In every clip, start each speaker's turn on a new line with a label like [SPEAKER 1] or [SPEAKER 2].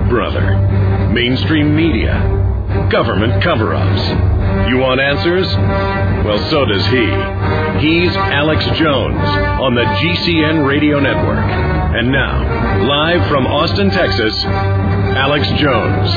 [SPEAKER 1] Big Brother, mainstream media, government cover-ups. You want answers? Well, so does he. He's Alex Jones on the GCN Radio Network. And now, live from Austin, Texas, Alex Jones.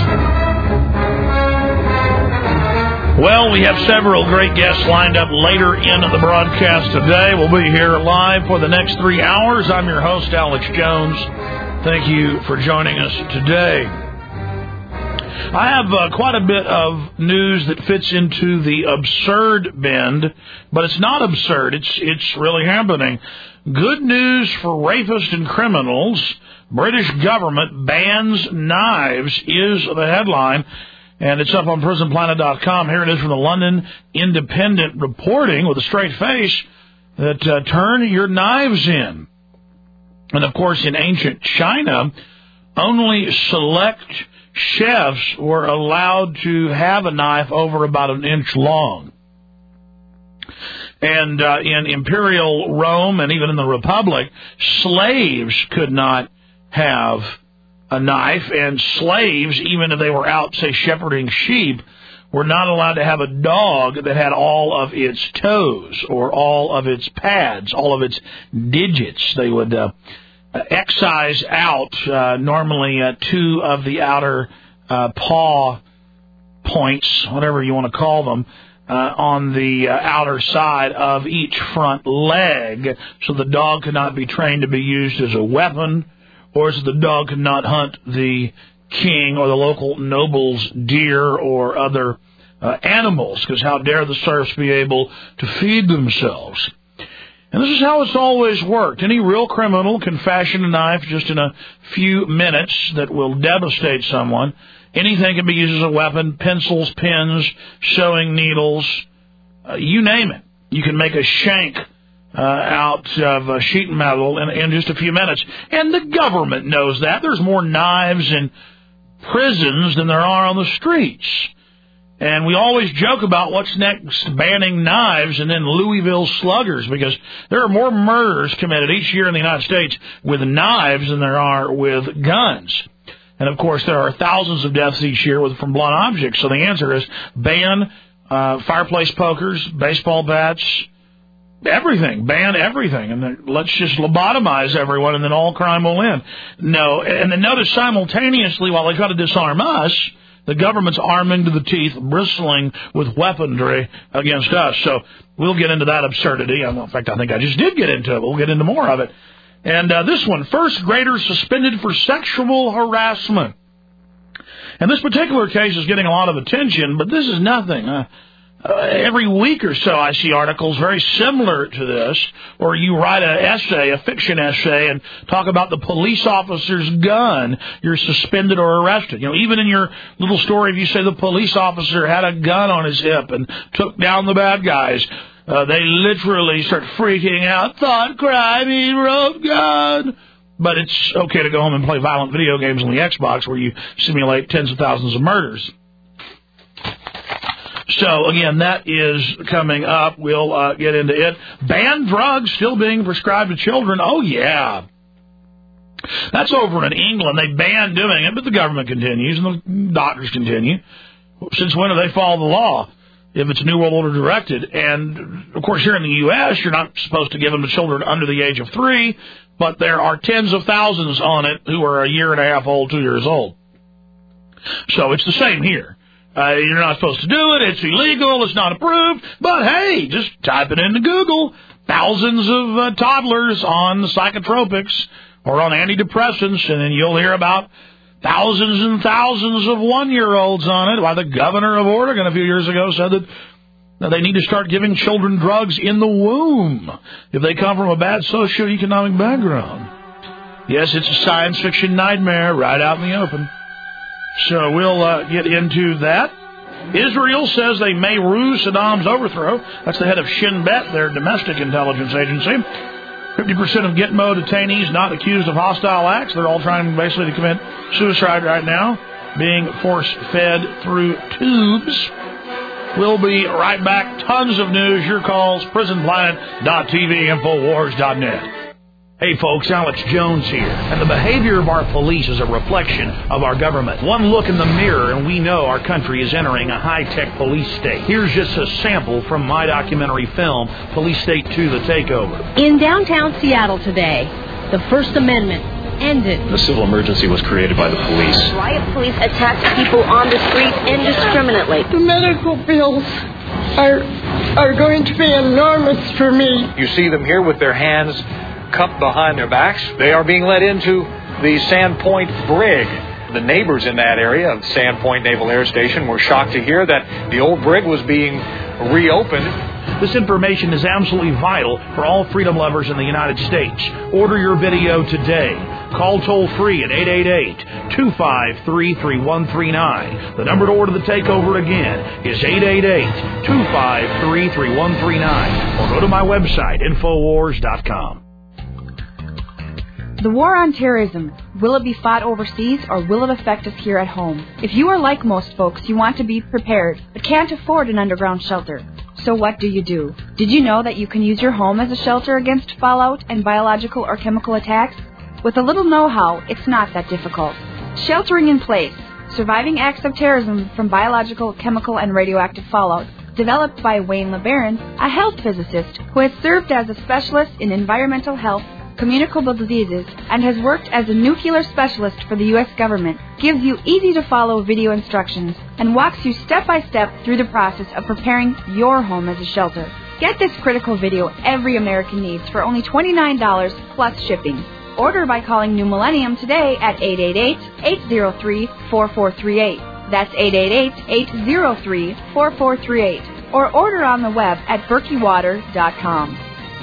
[SPEAKER 2] Well, we have several great guests lined up later in the broadcast today. We'll be here live for the next 3 hours. I'm your host, Alex Jones. Thank you for joining us today. I have quite a bit of news that fits into the absurd bend, but it's not absurd. It's really happening. Good news for rapists and criminals. British government bans knives is the headline, and it's up on prisonplanet.com. Here it is from the London Independent reporting with a straight face that turn your knives in. And, of course, in ancient China, only select chefs were allowed to have a knife over about an inch long. And in Imperial Rome and even in the Republic, slaves could not have a knife, and slaves, even if they were out, say, shepherding sheep, were not allowed to have a dog that had all of its toes or all of its pads, all of its digits. They would excise out normally 2 of the outer paw points, whatever you want to call them, on the outer side of each front leg, so the dog could not be trained to be used as a weapon, or so the dog could not hunt the king or the local noble's deer or other animals, because how dare the serfs be able to feed themselves. And this is how it's always worked. Any real criminal can fashion a knife just in a few minutes that will devastate someone. Anything can be used as a weapon: pencils, pens, sewing needles, you name it. You can make a shank out of sheet metal in just a few minutes. And the government knows that. There's more knives in prisons than there are on the streets. And we always joke about what's next, banning knives and then Louisville sluggers, because there are more murders committed each year in the United States with knives than there are with guns. And, of course, there are thousands of deaths each year from blunt objects. So the answer is ban fireplace pokers, baseball bats, everything. Ban everything. And then let's just lobotomize everyone, and then all crime will end. No. And then notice simultaneously, while they try to disarm us, the government's arming to the teeth, bristling with weaponry against us. So we'll get into that absurdity. In fact, I think I just did get into it. We'll get into more of it. And this one, first grader suspended for sexual harassment. And this particular case is getting a lot of attention, but this is nothing. Every week or so I see articles very similar to this, or you write an essay, a fiction essay, and talk about the police officer's gun, you're suspended or arrested. You know, even in your little story, if you say the police officer had a gun on his hip and took down the bad guys, they literally start freaking out. Thought crime, he wrote gun. But it's okay to go home and play violent video games on the Xbox where you simulate tens of thousands of murders. So, again, that is coming up. We'll get into it. Banned drugs still being prescribed to children. Oh, yeah. That's over in England. They banned doing it, but the government continues and the doctors continue. Since when do they follow the law? If it's New World Order directed. And, of course, here in the U.S., you're not supposed to give them to children under the age of 3, but there are tens of thousands on it who are a year and a half old, 2 years old. So it's the same here. You're not supposed to do it. It's illegal. It's not approved. But, hey, just type it into Google. Thousands of toddlers on psychotropics or on antidepressants, and then you'll hear about thousands and thousands of 1-year-olds on it. Why, the governor of Oregon a few years ago said that they need to start giving children drugs in the womb if they come from a bad socioeconomic background. Yes, it's a science fiction nightmare right out in the open. So we'll get into that. Israel says they may rue Saddam's overthrow. That's the head of Shin Bet, their domestic intelligence agency. 50% of Gitmo detainees not accused of hostile acts. They're all trying basically to commit suicide right now, being force-fed through tubes. We'll be right back. Tons of news. Your calls, prisonplanet.tv, Infowars.net. Hey folks, Alex Jones here, and the behavior of our police is a reflection of our government. One look in the mirror and we know our country is entering a high-tech police state. Here's just a sample from my documentary film, Police State 2, The Takeover.
[SPEAKER 3] In downtown Seattle today, the First Amendment ended.
[SPEAKER 4] The civil emergency was created by the police.
[SPEAKER 5] Riot police attacked people on the street indiscriminately.
[SPEAKER 6] The medical bills are going to be enormous for me.
[SPEAKER 7] You see them here with their hands cupped behind their backs. They are being led into the Sandpoint brig. The neighbors in that area of Sandpoint Naval Air Station were shocked to hear that the old brig was being reopened.
[SPEAKER 2] This information is absolutely vital for all freedom lovers in the United States. Order your video today. Call toll-free at 888-253-3139. The number to order The Takeover again is 888-253-3139. Or go to my website, Infowars.com.
[SPEAKER 8] The war on terrorism, will it be fought overseas or will it affect us here at home? If you are like most folks, you want to be prepared, but can't afford an underground shelter. So what do? Did you know that you can use your home as a shelter against fallout and biological or chemical attacks? With a little know-how, it's not that difficult. Sheltering in Place, Surviving Acts of Terrorism from Biological, Chemical, and Radioactive Fallout, developed by Wayne LeBaron, a health physicist who has served as a specialist in environmental health, communicable diseases, and has worked as a nuclear specialist for the U.S. government, gives you easy-to-follow video instructions and walks you step-by-step through the process of preparing your home as a shelter. Get this critical video every American needs for only $29 plus shipping. Order by calling New Millennium today at 888-803-4438. That's 888-803-4438. Or order on the web at berkeywater.com.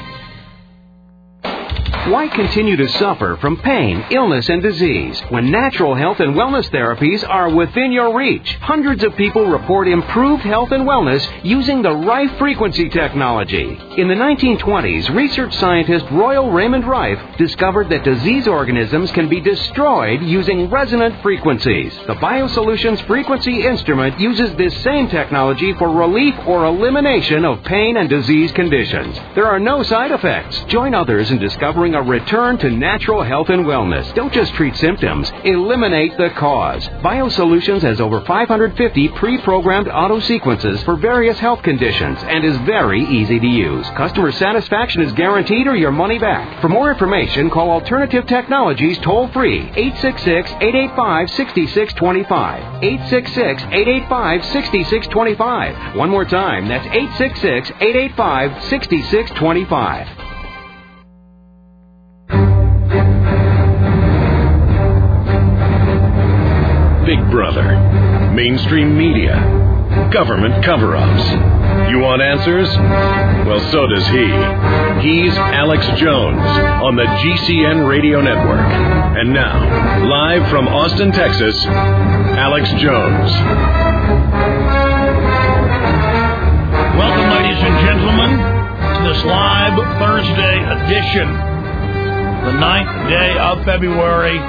[SPEAKER 9] Why continue to suffer from pain, illness, and disease when natural health and wellness therapies are within your reach? Hundreds of people report improved health and wellness using the Rife frequency technology. In the 1920s, research scientist Royal Raymond Rife discovered that disease organisms can be destroyed using resonant frequencies. The BioSolutions frequency instrument uses this same technology for relief or elimination of pain and disease conditions. There are no side effects. Join others in discovering a return to natural health and wellness. Don't just treat symptoms. Eliminate the cause. BioSolutions has over 550 pre-programmed auto sequences for various health conditions and is very easy to use. Customer satisfaction is guaranteed or your money back. For more information, call Alternative Technologies toll-free 866-885-6625. 866-885-6625. One more time, that's 866-885-6625.
[SPEAKER 1] Big Brother, mainstream media, government cover-ups. You want answers? Well, so does he. He's Alex Jones on the GCN Radio Network. And now, live from Austin, Texas, Alex Jones.
[SPEAKER 2] Welcome, ladies and gentlemen, to this live Thursday edition, the 9th day of February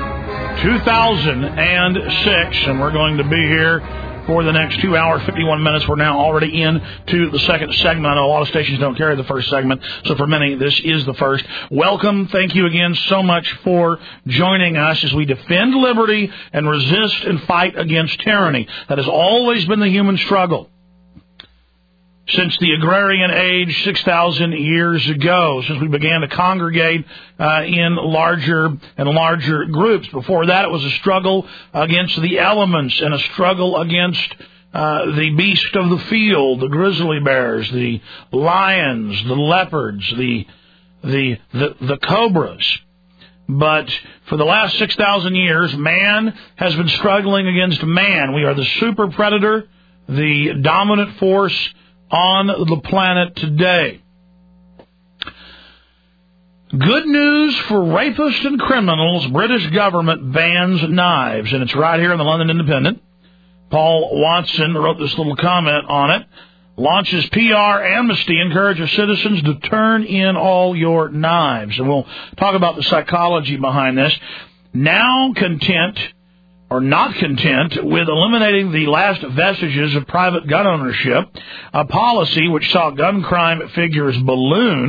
[SPEAKER 2] 2006, and we're going to be here for the next 2 hours, 51 minutes. We're now already into the second segment. I know a lot of stations don't carry the first segment, so for many, this is the first. Welcome. Thank you again so much for joining us as we defend liberty and resist and fight against tyranny. That has always been the human struggle since the agrarian age 6,000 years ago, since we began to congregate in larger and larger groups. Before that, it was a struggle against the elements and a struggle against the beast of the field, the grizzly bears, the lions, the leopards, the cobras. But for the last 6,000 years, man has been struggling against man. We are the super predator, the dominant force on the planet today. Good news for rapists and criminals. British government bans knives, and it's right here in the London Independent. Paul Watson wrote this little comment on it. Launches PR amnesty, encourages citizens to turn in all your knives. And we'll talk about the psychology behind this. Now content, or not content, with eliminating the last vestiges of private gun ownership, a policy which saw gun crime figures balloon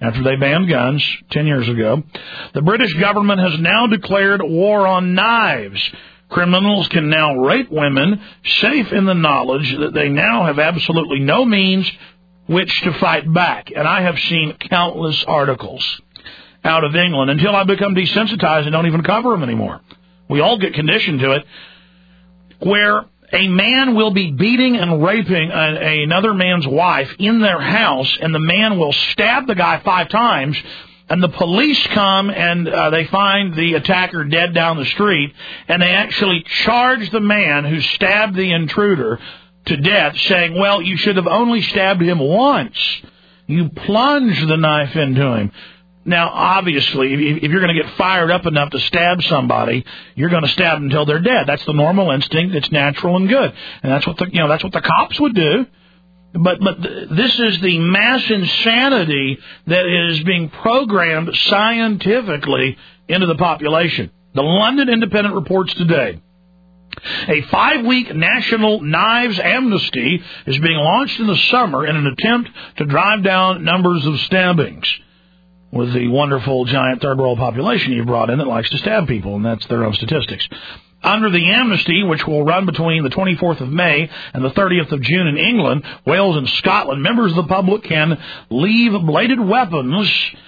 [SPEAKER 2] after they banned guns 10 years ago. The British government has now declared war on knives. Criminals can now rape women, safe in the knowledge that they now have absolutely no means which to fight back. And I have seen countless articles out of England until I become desensitized and don't even cover them anymore. We all get conditioned to it, where a man will be beating and raping another man's wife in their house, and the man will stab the guy 5 times, and the police come and they find the attacker dead down the street, and they actually charge the man who stabbed the intruder to death, saying, well, you should have only stabbed him once. You plunged the knife into him. Now, obviously, if you're going to get fired up enough to stab somebody, you're going to stab them until they're dead. That's the normal instinct. It's natural and good, and that's what the cops would do. But this is the mass insanity that is being programmed scientifically into the population. The London Independent reports today, a 5-week national knives amnesty is being launched in the summer in an attempt to drive down numbers of stabbings. With the wonderful giant third world population you brought in that likes to stab people, and that's their own statistics. Under the amnesty, which will run between the 24th of May and the 30th of June in England, Wales, and Scotland, members of the public can leave bladed weapons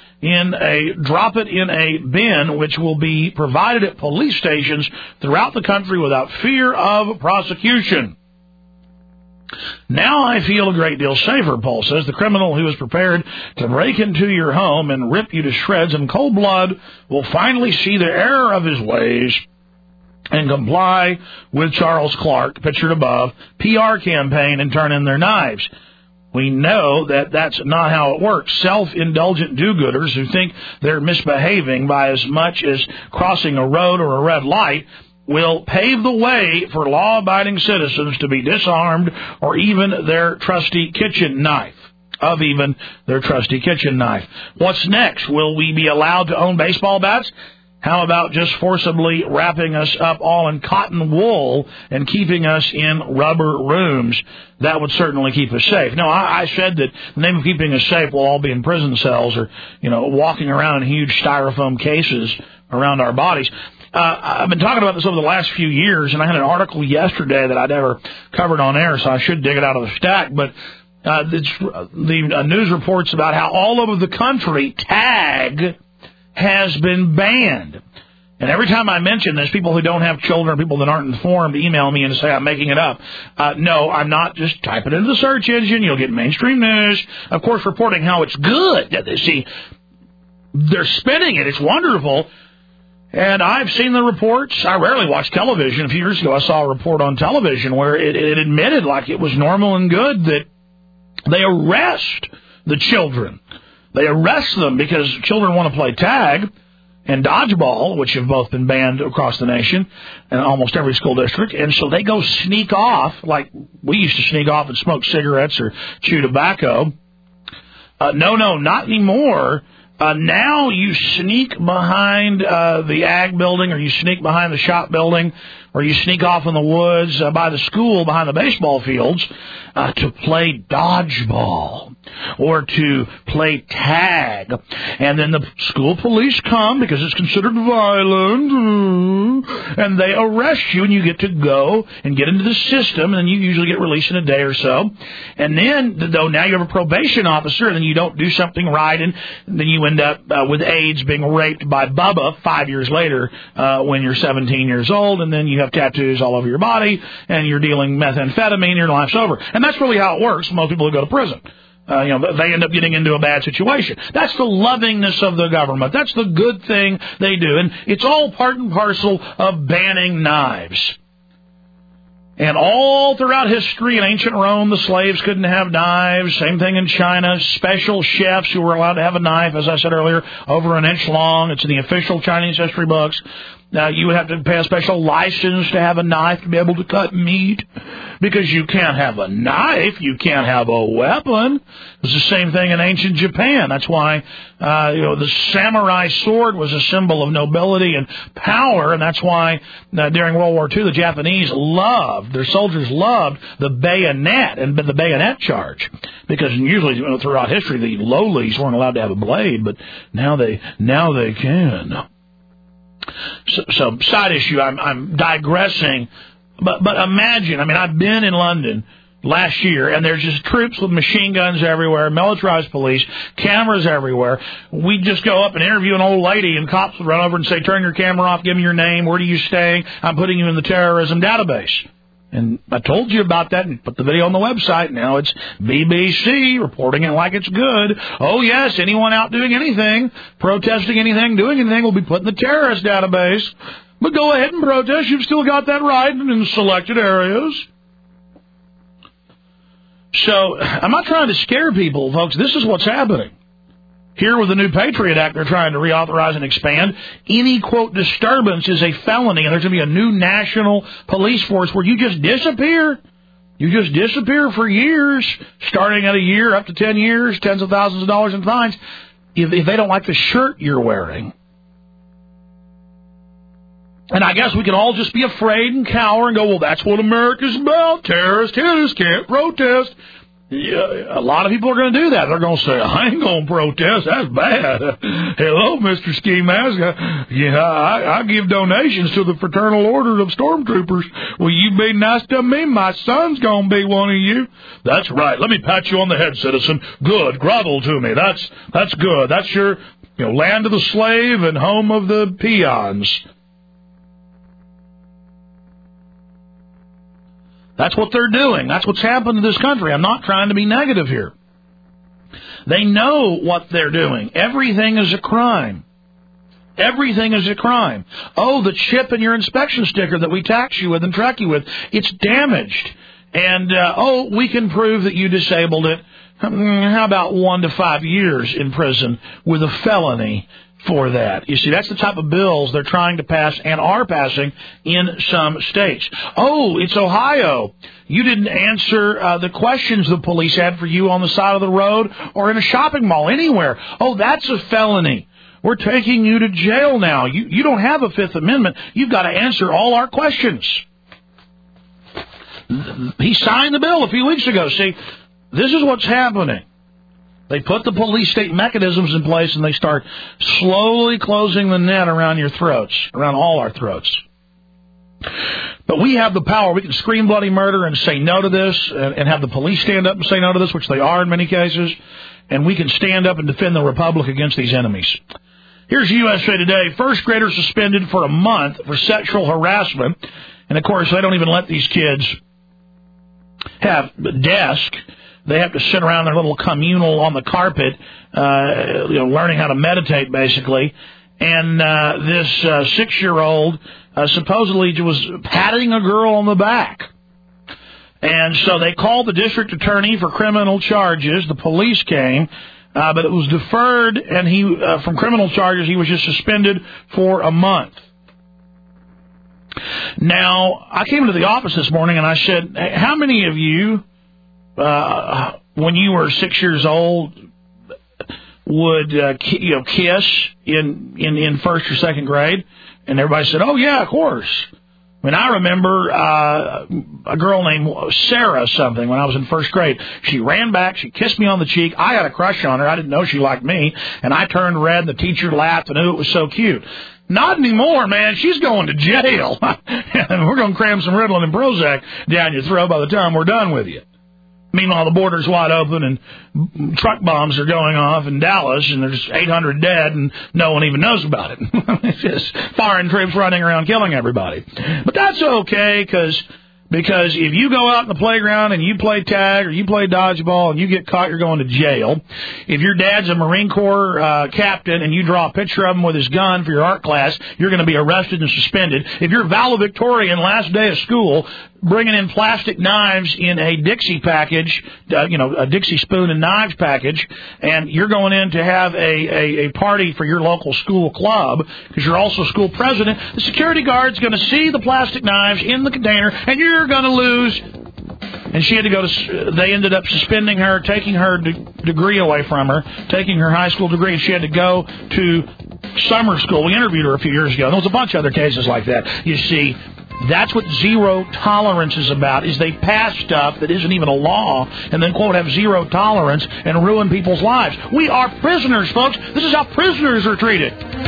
[SPEAKER 2] drop it in a bin, which will be provided at police stations throughout the country without fear of prosecution. Now I feel a great deal safer, Paul says. The criminal who is prepared to break into your home and rip you to shreds in cold blood will finally see the error of his ways and comply with Charles Clark, pictured above, PR campaign and turn in their knives. We know that that's not how it works. Self-indulgent do-gooders who think they're misbehaving by as much as crossing a road or a red light will pave the way for law-abiding citizens to be disarmed or even their trusty kitchen knife. What's next? Will we be allowed to own baseball bats? How about just forcibly wrapping us up all in cotton wool and keeping us in rubber rooms? That would certainly keep us safe. No, I said that the name of keeping us safe will all be in prison cells or, walking around in huge styrofoam cases around our bodies. I've been talking about this over the last few years, and I had an article yesterday that I never covered on air, so I should dig it out of the stack. But the news reports about how all over the country, tag has been banned. And every time I mention this, people who don't have children, people that aren't informed, email me and say I'm making it up. No, I'm not. Just type it into the search engine. You'll get mainstream news, of course, reporting how it's good. See, they're spinning it. It's wonderful. And I've seen the reports. I rarely watch television. A few years ago, I saw a report on television where it admitted, like it was normal and good, that they arrest the children. They arrest them because children want to play tag and dodgeball, which have both been banned across the nation in almost every school district. And so they go sneak off, like we used to sneak off and smoke cigarettes or chew tobacco. No, not anymore. Now you sneak behind the ag building, or you sneak behind the shop building, or you sneak off in the woods by the school behind the baseball fields to play dodgeball or to play tag. And then the school police come because it's considered violent, and they arrest you, and you get to go and get into the system, and you usually get released in a day or so. And then, though, now you have a probation officer, and then you don't do something right, and then you end up with AIDS, being raped by Bubba 5 years later when you're 17 years old, and then you have tattoos all over your body, and you're dealing methamphetamine, and your life's over. And that's really how it works for most people who go to prison. They end up getting into a bad situation. That's the lovingness of the government. That's the good thing they do. And it's all part and parcel of banning knives. And all throughout history, in ancient Rome, the slaves couldn't have knives. Same thing in China. Special chefs who were allowed to have a knife, as I said earlier, over an inch long. It's in the official Chinese history books. Now, you would have to pay a special license to have a knife to be able to cut meat, because you can't have a knife, you can't have a weapon. It was the same thing in ancient Japan. That's why the samurai sword was a symbol of nobility and power, and that's why during World War II the Japanese their soldiers loved the bayonet and the bayonet charge, because usually throughout history the lowlies weren't allowed to have a blade, but now they can. So side issue, I'm digressing, but imagine, I've been in London last year, and there's just troops with machine guns everywhere, militarized police, cameras everywhere. We just go up and interview an old lady, and cops would run over and say, turn your camera off, give me your name, where do you stay, I'm putting you in the terrorism database. And I told you about that and put the video on the website. Now it's BBC reporting it like it's good. Oh, yes, anyone out doing anything, protesting anything, doing anything will be put in the terrorist database. But go ahead and protest. You've still got that right in selected areas. So I'm not trying to scare people, folks. This is what's happening. Here with the new Patriot Act, they're trying to reauthorize and expand. Any, quote, disturbance is a felony, and there's going to be a new national police force where you just disappear. You just disappear for years, starting at a year, up to 10 years, tens of thousands of dollars in fines, if they don't like the shirt you're wearing. And I guess we can all just be afraid and cower and go, well, that's what America's about. Terrorists can't protest. Yeah, a lot of people are going to do that. They're going to say, I ain't going to protest. That's bad. Hello, Mr. Ski Mask. I give donations to the Fraternal Order of Stormtroopers. Will you be nice to me? My son's going to be one of you. That's right. Let me pat you on the head, citizen. Good. Grovel to me. That's good. That's your land of the slave and home of the peons. That's what they're doing. That's what's happened to this country. I'm not trying to be negative here. They know what they're doing. Everything is a crime. Everything is a crime. Oh, the chip in your inspection sticker that we tax you with and track you with, it's damaged. And, we can prove that you disabled it. How about 1 to 5 years in prison with a felony for that? You see, that's the type of bills they're trying to pass and are passing in some states. Oh, it's Ohio. You didn't answer the questions the police had for you on the side of the road or in a shopping mall, anywhere. Oh, that's a felony. We're taking you to jail now. You don't have a Fifth Amendment. You've got to answer all our questions. He signed the bill a few weeks ago. See, this is what's happening. They put the police state mechanisms in place, and they start slowly closing the net around your throats, around all our throats. But we have the power. We can scream bloody murder and say no to this, and have the police stand up and say no to this, which they are in many cases, and we can stand up and defend the republic against these enemies. Here's USA Today. First grader suspended for a month for sexual harassment. And, of course, they don't even let these kids have a desk. They have to sit around their little communal on the carpet, learning how to meditate, basically. And this 6-year-old supposedly was patting a girl on the back. And so they called the district attorney for criminal charges. The police came, but it was deferred, and he from criminal charges, he was just suspended for a month. Now, I came into the office this morning, and I said, hey, how many of you, when you were 6 years old, would kiss in first or second grade? And everybody said, oh, yeah, of course. I mean, I remember a girl named Sarah something when I was in first grade. She ran back. She kissed me on the cheek. I had a crush on her. I didn't know she liked me. And I turned red, and the teacher laughed and knew it was so cute. Not anymore, man. She's going to jail. And we're going to cram some Ritalin and Prozac down your throat by the time we're done with you. Meanwhile, the border's wide open, and truck bombs are going off in Dallas, and there's 800 dead, and no one even knows about it. It's just foreign troops running around killing everybody. But that's okay, because Because if you go out in the playground and you play tag or you play dodgeball and you get caught, you're going to jail. If your dad's a Marine Corps captain and you draw a picture of him with his gun for your art class, you're going to be arrested and suspended. If you're valedictorian last day of school, bringing in plastic knives in a Dixie package, a Dixie spoon and knives package, and you're going in to have a party for your local school club because you're also school president, the security guard's going to see the plastic knives in the container, and you're going to lose. And she had to go to, they ended up suspending her, taking her degree away from her, taking her high school degree, and she had to go to summer school. We interviewed her a few years ago, and there was a bunch of other cases like that. You see, that's what zero tolerance is about, is they pass stuff that isn't even a law and then, quote, have zero tolerance and ruin people's lives. We are prisoners, folks. This is how prisoners are treated.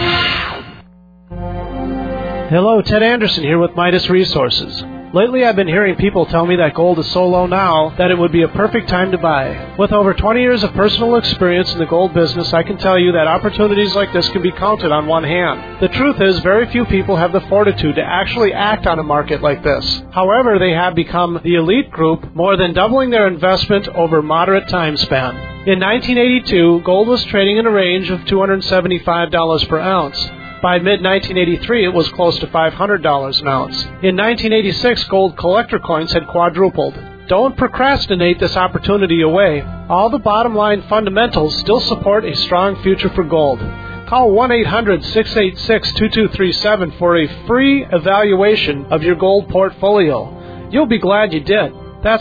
[SPEAKER 10] Hello, Ted Anderson here with Midas Resources. Lately, I've been hearing people tell me that gold is so low now that it would be a perfect time to buy. With over 20 years of personal experience in the gold business, I can tell you that opportunities like this can be counted on one hand. The truth is, very few people have the fortitude to actually act on a market like this. However, they have become the elite group, more than doubling their investment over a moderate time span. In 1982, gold was trading in a range of $275 per ounce. By mid-1983, it was close to $500 an ounce. In 1986, gold collector coins had quadrupled. Don't procrastinate this opportunity away. All the bottom-line fundamentals still support a strong future for gold. Call 1-800-686-2237 for a free evaluation of your gold portfolio. You'll be glad you did. That's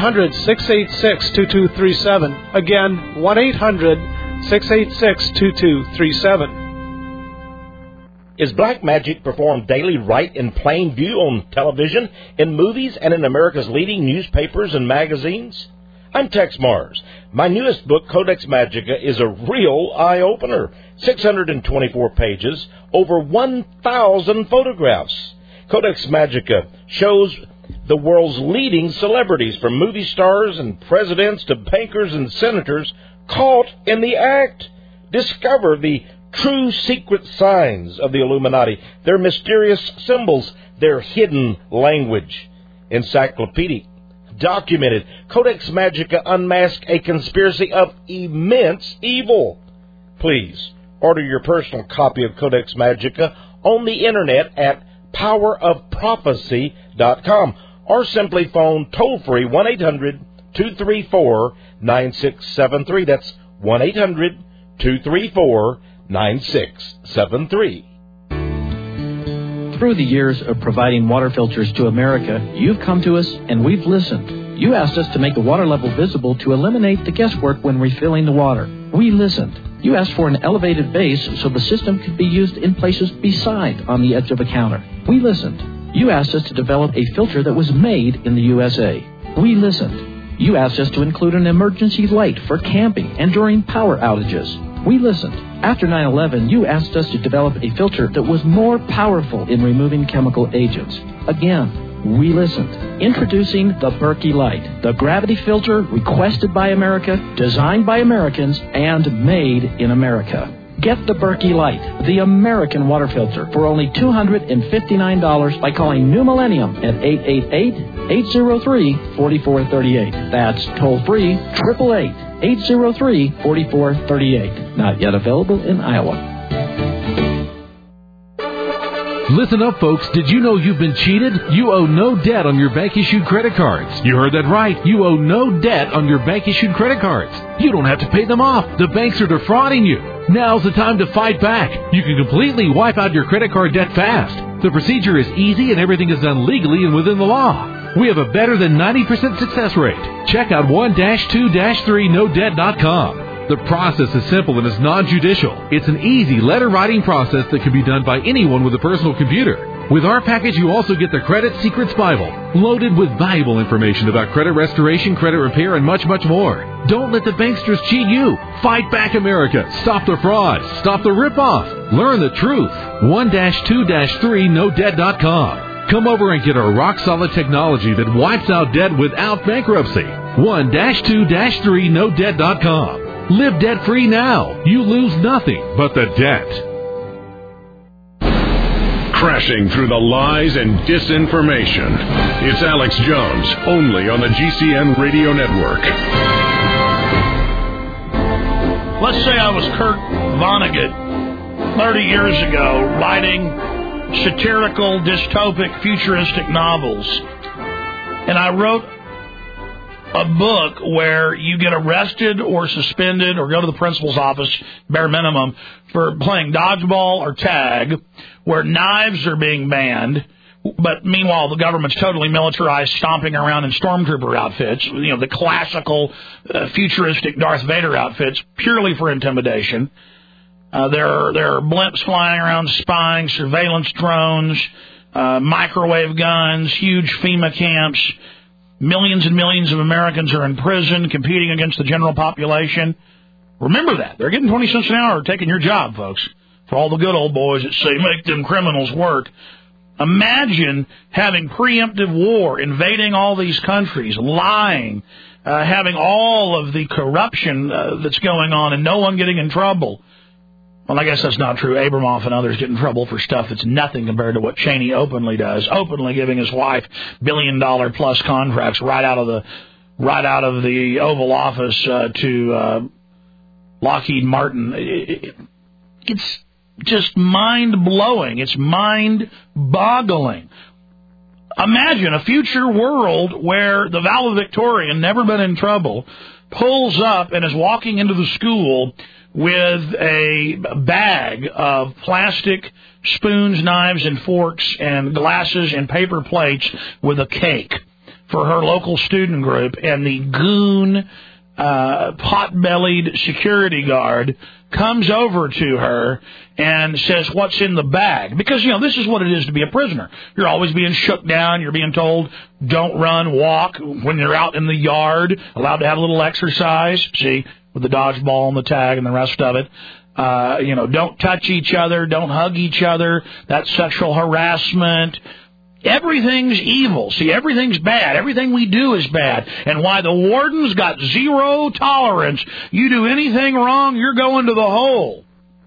[SPEAKER 10] 1-800-686-2237. Again, 1-800-686-2237.
[SPEAKER 11] Is black magic performed daily right in plain view on television, in movies, and in America's leading newspapers and magazines? I'm Tex Mars. My newest book, Codex Magica, is a real eye-opener. 624 pages, over 1,000 photographs. Codex Magica shows the world's leading celebrities, from movie stars and presidents to bankers and senators, caught in the act. Discover the true secret signs of the Illuminati, their mysterious symbols, their hidden language. Encyclopedic, documented, Codex Magica unmasks a conspiracy of immense evil. Please order your personal copy of Codex Magica on the internet at powerofprophecy.com or simply phone toll-free 1-800-234-9673. That's 1-800-234-9673.
[SPEAKER 12] Through the years of providing water filters to America, you've come to us and we've listened. You asked us to make the water level visible to eliminate the guesswork when refilling the water. We listened. You asked for an elevated base so the system could be used in places beside on the edge of a counter. We listened. You asked us to develop a filter that was made in the USA. We listened. You asked us to include an emergency light for camping and during power outages. We listened. After 9/11, you asked us to develop a filter that was more powerful in removing chemical agents. Again, we listened. Introducing the Berkey Light, the gravity filter requested by America, designed by Americans, and made in America. Get the Berkey Light, the American water filter, for only $259 by calling New Millennium at 888-803-4438. That's toll-free, 888-803-4438. Not yet available in Iowa.
[SPEAKER 13] Listen up, folks. Did you know you've been cheated? You owe no debt on your bank-issued credit cards. You heard that right. You owe no debt on your bank-issued credit cards. You don't have to pay them off. The banks are defrauding you. Now's the time to fight back. You can completely wipe out your credit card debt fast. The procedure is easy and everything is done legally and within the law. We have a better than 90% success rate. Check out 1-2-3nodebt.com. The process is simple and is non-judicial. It's an easy letter-writing process that can be done by anyone with a personal computer. With our package, you also get the Credit Secrets Bible, loaded with valuable information about credit restoration, credit repair, and much, much more. Don't let the banksters cheat you. Fight back, America. Stop the fraud. Stop the rip-off. Learn the truth. 1-2-3nodebt.com. Come over and get our rock-solid technology that wipes out debt without bankruptcy. 1-2-3nodebt.com. Live debt-free now. You lose nothing but the debt.
[SPEAKER 1] crashing through the lies and disinformation. It's Alex Jones, only on the GCN Radio Network.
[SPEAKER 2] Let's say I was Kurt Vonnegut 30 years ago, writing satirical, dystopic, futuristic novels. And I wrote a book where you get arrested or suspended or go to the principal's office, bare minimum, for playing dodgeball or tag, where knives are being banned. But meanwhile, the government's totally militarized, stomping around in stormtrooper outfits, the classical futuristic Darth Vader outfits, purely for intimidation. There are blimps flying around spying, surveillance drones, microwave guns, huge FEMA camps. Millions and millions of Americans are in prison competing against the general population. Remember that. They're getting 20 cents an hour taking your job, folks, for all the good old boys that say make them criminals work. Imagine having preemptive war, invading all these countries, lying, having all of the corruption that's going on and no one getting in trouble. Well, I guess that's not true. Abramoff and others get in trouble for stuff that's nothing compared to what Cheney openly does, openly giving his wife billion-dollar-plus contracts right out of the Oval Office to Lockheed Martin. It's just mind-blowing. It's mind-boggling. Imagine a future world where the valedictorian, never been in trouble, pulls up and is walking into the school with a bag of plastic spoons, knives, and forks, and glasses and paper plates with a cake for her local student group, and the goon, pot-bellied security guard comes over to her and says, "What's in the bag?" Because, this is what it is to be a prisoner. You're always being shook down. You're being told, don't run, walk. When you're out in the yard, allowed to have a little exercise. See, with the dodgeball and the tag and the rest of it. Don't touch each other. Don't hug each other. That's sexual harassment. Everything's evil. See, everything's bad. Everything we do is bad. And why the warden's got zero tolerance. You do anything wrong, you're going to the hole.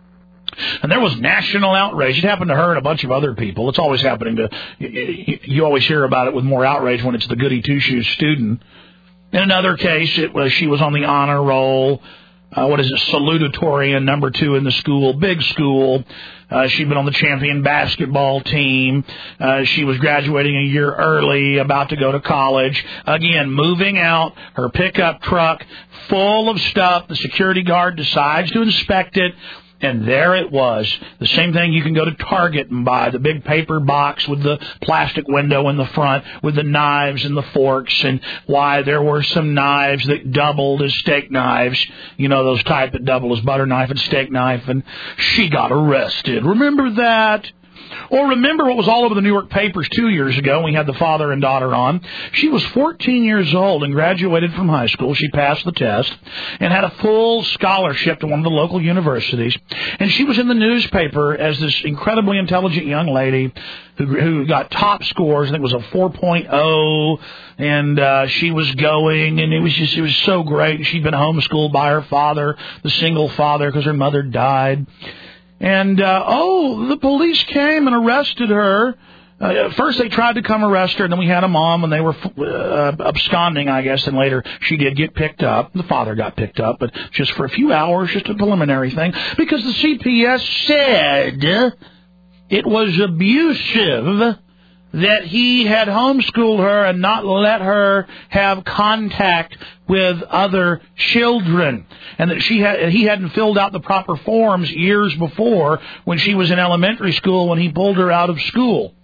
[SPEAKER 2] And there was national outrage. It happened to her and a bunch of other people. It's always happening to... You always hear about it with more outrage when it's the goody two-shoes student. In another case, she was on the honor roll. Salutatorian, number 2 in the school, big school. She'd been on the champion basketball team. She was graduating a year early, about to go to college. Again, moving out, her pickup truck full of stuff. The security guard decides to inspect it. And there it was. The same thing you can go to Target and buy. The big paper box with the plastic window in the front with the knives and the forks. And why there were some knives that doubled as steak knives. Those type that double as butter knife and steak knife. And she got arrested. Remember that? Or remember what was all over the New York papers 2 years ago when we had the father and daughter on. She was 14 years old and graduated from high school. She passed the test and had a full scholarship to one of the local universities. And she was in the newspaper as this incredibly intelligent young lady who got top scores. I think it was a 4.0, and she was going, and it was so great. She'd been homeschooled by her father, the single father, because her mother died. And, the police came and arrested her. First they tried to come arrest her, and then we had a mom, and they were absconding, I guess, and later she did get picked up. The father got picked up, but just for a few hours, just a preliminary thing, because the CPS said it was abusive that he had homeschooled her and not let her have contact with other children, and that he hadn't filled out the proper forms years before when she was in elementary school when he pulled her out of school.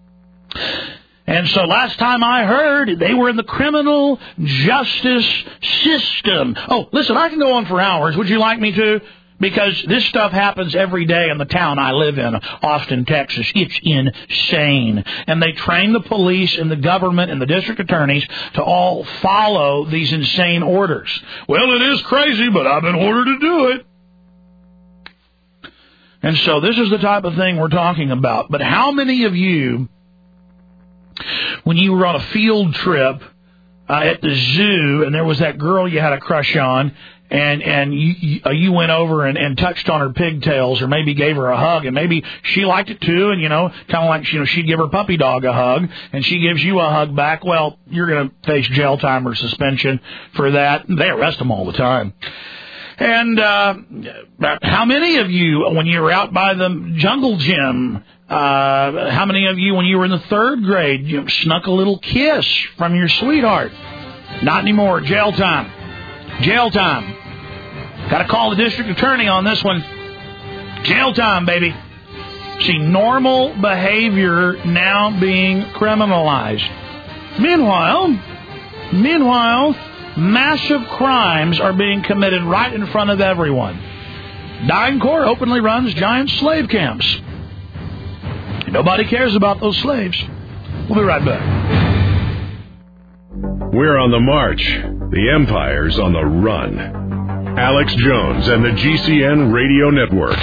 [SPEAKER 2] And so last time I heard, they were in the criminal justice system. Oh, listen, I can go on for hours. Would you like me to? Because this stuff happens every day in the town I live in, Austin, Texas. It's insane. And they train the police and the government and the district attorneys to all follow these insane orders. Well, it is crazy, but I've been ordered to do it. And so this is the type of thing we're talking about. But how many of you, when you were on a field trip at the zoo and there was that girl you had a crush on, and you went over and touched on her pigtails, or maybe gave her a hug, and maybe she liked it too, and kind of like she'd give her puppy dog a hug, and she gives you a hug back, well, you're going to face jail time or suspension for that. They arrest them all the time. And how many of you, when you were out by the jungle gym, how many of you, when you were in the 3rd grade, snuck a little kiss from your sweetheart? Not anymore. Jail time. Jail time. Got to call the district attorney on this one. Jail time, baby. See, normal behavior now being criminalized. Meanwhile, massive crimes are being committed right in front of everyone. DynCorp openly runs giant slave camps. Nobody cares about those slaves. We'll be right back.
[SPEAKER 1] We're on the march. The Empire's on the run. Alex Jones and the GCN Radio Network.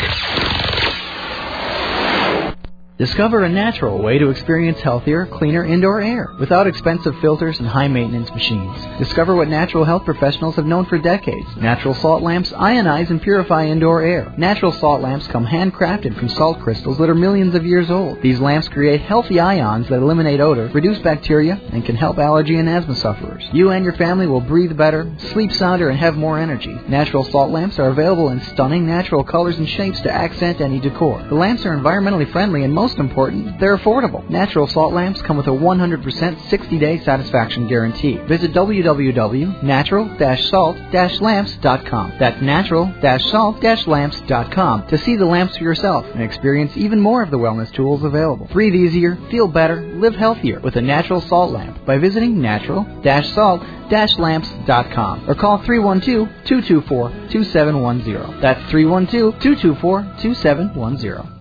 [SPEAKER 14] Discover a natural way to experience healthier, cleaner indoor air without expensive filters and high-maintenance machines. Discover what natural health professionals have known for decades. Natural salt lamps ionize and purify indoor air. Natural salt lamps come handcrafted from salt crystals that are millions of years old. These lamps create healthy ions that eliminate odor, reduce bacteria, and can help allergy and asthma sufferers. You and your family will breathe better, sleep sounder, and have more energy. Natural salt lamps are available in stunning natural colors and shapes to accent any decor. The lamps are environmentally friendly and most important, they're affordable. Natural salt lamps come with a 100% 60-day satisfaction guarantee. Visit www.natural-salt-lamps.com. That's natural-salt-lamps.com to see the lamps for yourself and experience even more of the wellness tools available. Breathe easier, feel better, live healthier with a natural salt lamp by visiting natural-salt-lamps.com or call 312-224-2710. That's 312-224-2710.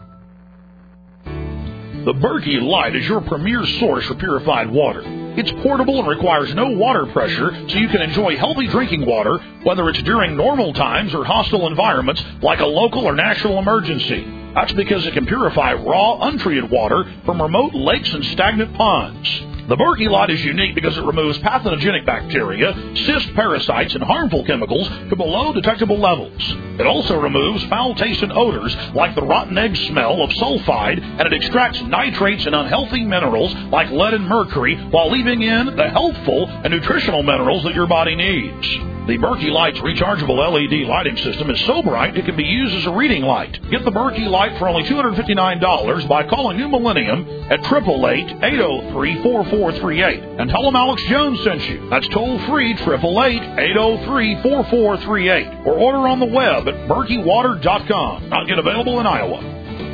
[SPEAKER 2] The Berkey Light is your premier source for purified water. It's portable and requires no water pressure, so you can enjoy healthy drinking water, whether it's during normal times or hostile environments like a local or national emergency. That's because it can purify raw, untreated water from remote lakes and stagnant ponds. The Berkey Light is unique because it removes pathogenic bacteria, cyst parasites, and harmful chemicals to below detectable levels. It also removes foul taste and odors like the rotten egg smell of sulfide, and it extracts nitrates and unhealthy minerals like lead and mercury while leaving in the healthful and nutritional minerals that your body needs. The Berkey Light's rechargeable LED lighting system is so bright it can be used as a reading light. Get the Berkey Light for only $259 by calling New Millennium at 888-803-4438 and tell them Alex Jones sent you. That's toll-free 888-803-4438 or order on the web at berkeywater.com. Not yet available in Iowa.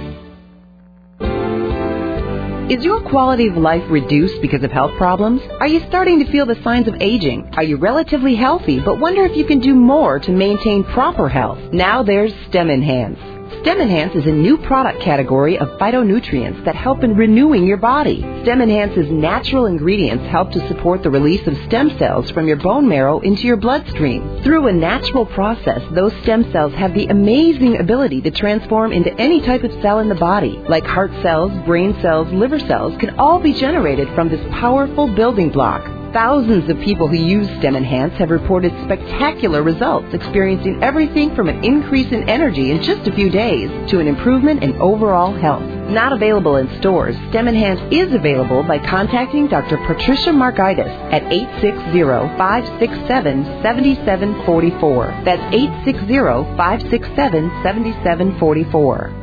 [SPEAKER 15] Is your quality of life reduced because of health problems? Are you starting to feel the signs of aging? Are you relatively healthy but wonder if you can do more to maintain proper health? Now there's STEM Enhance. STEM Enhance is a new product category of phytonutrients that help in renewing your body. STEM Enhance's natural ingredients help to support the release of stem cells from your bone marrow into your bloodstream. Through a natural process, those stem cells have the amazing ability to transform into any type of cell in the body, like heart cells, brain cells, liver cells, can all be generated from this powerful building block. Thousands of people who use STEM Enhance have reported spectacular results, experiencing everything from an increase in energy in just a few days to an improvement in overall health. Not available in stores, STEM Enhance is available by contacting Dr. Patricia Markaitis at 860-567-7744. That's 860-567-7744.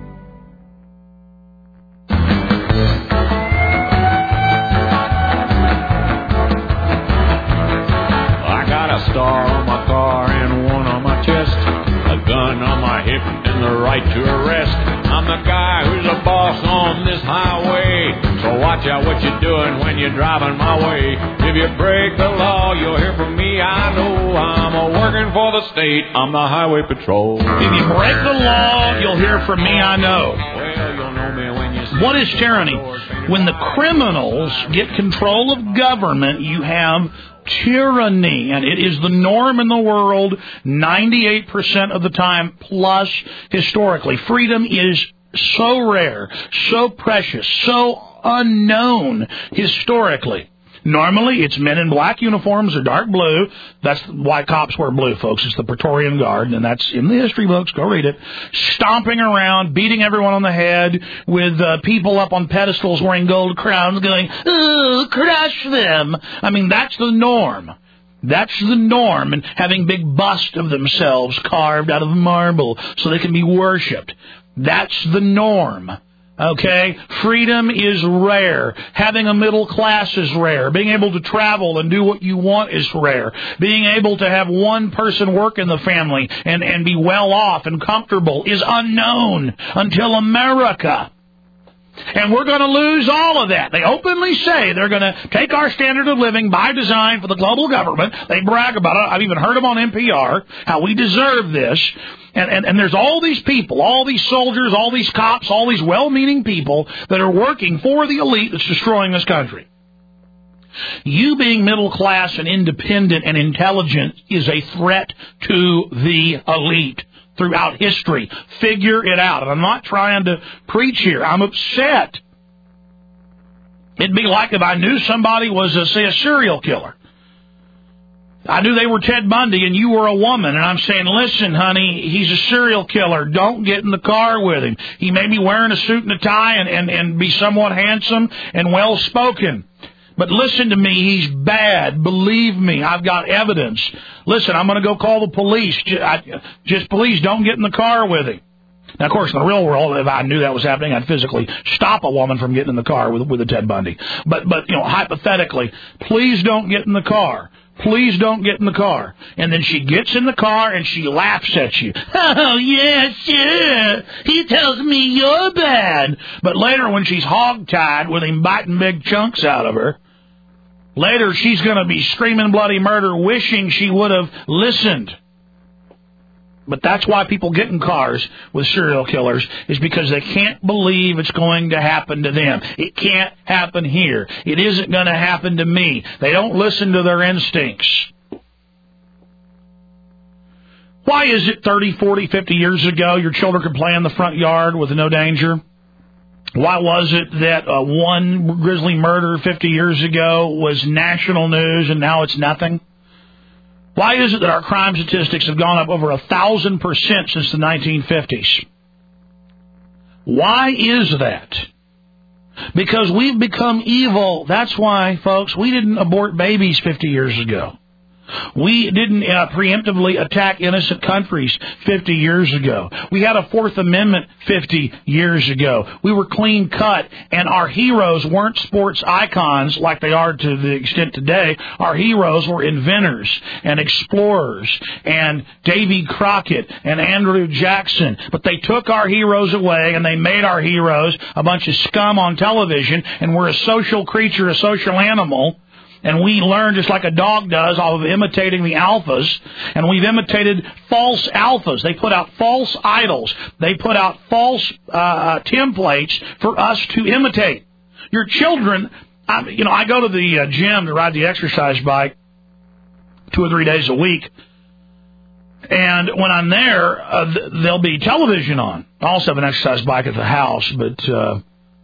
[SPEAKER 16] Star on my car and one on my chest, a gun on my hip and the right to arrest. I'm the guy who's the boss on this highway, so watch out what you're doing when you're driving my way. If you break the law, you'll hear from me, I know. I'm working for the state, I'm the highway patrol.
[SPEAKER 2] If you break the law, you'll hear from me, I know.
[SPEAKER 16] Well, you'll know me when you see.
[SPEAKER 2] What is tyranny? When the criminals get control of government, you have tyranny, and it is the norm in the world 98% of the time, plus historically. Freedom is so rare, so precious, so unknown historically. Normally, it's men in black uniforms or dark blue. That's why cops wear blue, folks. It's the Praetorian Guard, and that's in the history books. Go read it. Stomping around, beating everyone on the head, with people up on pedestals wearing gold crowns going, "Ooh, crush them." I mean, that's the norm. That's the norm, and having big busts of themselves carved out of marble so they can be worshipped. That's the norm. Okay? Freedom is rare. Having a middle class is rare. Being able to travel and do what you want is rare. Being able to have one person work in the family and be well off and comfortable is unknown until America. And we're going to lose all of that. They openly say they're going to take our standard of living by design for the global government. They brag about it. I've even heard them on NPR, how we deserve this. And there's all these people, all these soldiers, all these cops, all these well-meaning people that are working for the elite that's destroying this country. You being middle class and independent and intelligent is a threat to the elite throughout history. Figure it out. And I'm not trying to preach here. I'm upset. It'd be like if I knew somebody was, say, a serial killer. I knew they were Ted Bundy and you were a woman, and I'm saying, listen, honey, he's a serial killer. Don't get in the car with him. He may be wearing a suit and a tie and be somewhat handsome and well-spoken. But listen to me, he's bad. Believe me, I've got evidence. Listen, I'm going to go call the police. Just please don't get in the car with him. Now, of course, in the real world, if I knew that was happening, I'd physically stop a woman from getting in the car with a Ted Bundy. But hypothetically, please don't get in the car. Please don't get in the car. And then she gets in the car and she laughs at you. Oh, yeah, sure. He tells me you're bad. But later when she's hogtied with him biting big chunks out of her, later she's going to be screaming bloody murder, wishing she would have listened. But that's why people get in cars with serial killers, is because they can't believe it's going to happen to them. It can't happen here. It isn't going to happen to me. They don't listen to their instincts. Why is it 30, 40, 50 years ago your children could play in the front yard with no danger? Why was it that one grisly murder 50 years ago was national news and now it's nothing? Why is it that our crime statistics have gone up over 1,000% since the 1950s? Why is that? Because we've become evil. That's why, folks, we didn't abort babies 50 years ago. We didn't preemptively attack innocent countries 50 years ago. We had a Fourth Amendment 50 years ago. We were clean cut, and our heroes weren't sports icons like they are to the extent today. Our heroes were inventors and explorers and Davy Crockett and Andrew Jackson. But they took our heroes away, and they made our heroes a bunch of scum on television, and we're a social creature, a social animal. And we learn just like a dog does off of imitating the alphas. And we've imitated false alphas. They put out false idols. They put out false templates for us to imitate. Your children, I go to the gym to ride the exercise bike 2 or 3 days a week. And when I'm there, there'll be television on. I also have an exercise bike at the house, but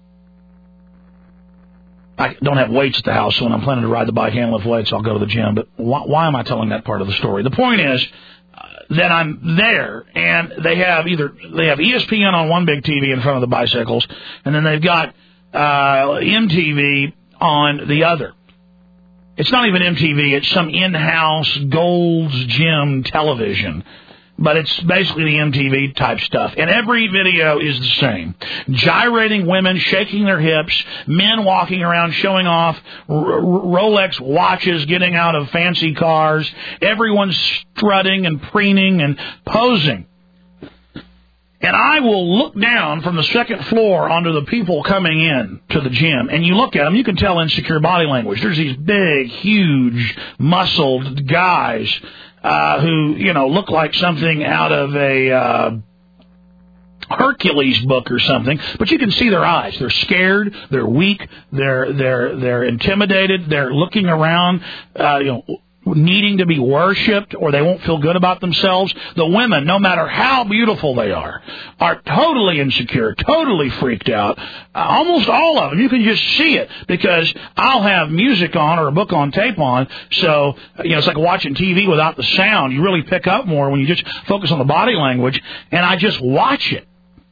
[SPEAKER 2] I don't have weights at the house, so when I'm planning to ride the bike and lift weights, I'll go to the gym. But why am I telling that part of the story? The point is that I'm there, and they have ESPN on one big TV in front of the bicycles, and then they've got MTV on the other. It's not even MTV. It's some in-house Gold's Gym television. But it's basically the MTV type stuff. And every video is the same. Gyrating women, shaking their hips, men walking around showing off Rolex watches, getting out of fancy cars. Everyone's strutting and preening and posing. And I will look down from the second floor onto the people coming in to the gym. And you look at them, you can tell insecure body language. There's these big, huge, muscled guys who, look like something out of a Hercules book or something. But you can see their eyes. They're scared. They're weak. They're intimidated. They're looking around. needing to be worshipped, or they won't feel good about themselves. The women, no matter how beautiful they are totally insecure, totally freaked out. Almost all of them. You can just see it, because I'll have music on or a book on tape on, so it's like watching TV without the sound. You really pick up more when you just focus on the body language, and I just watch it.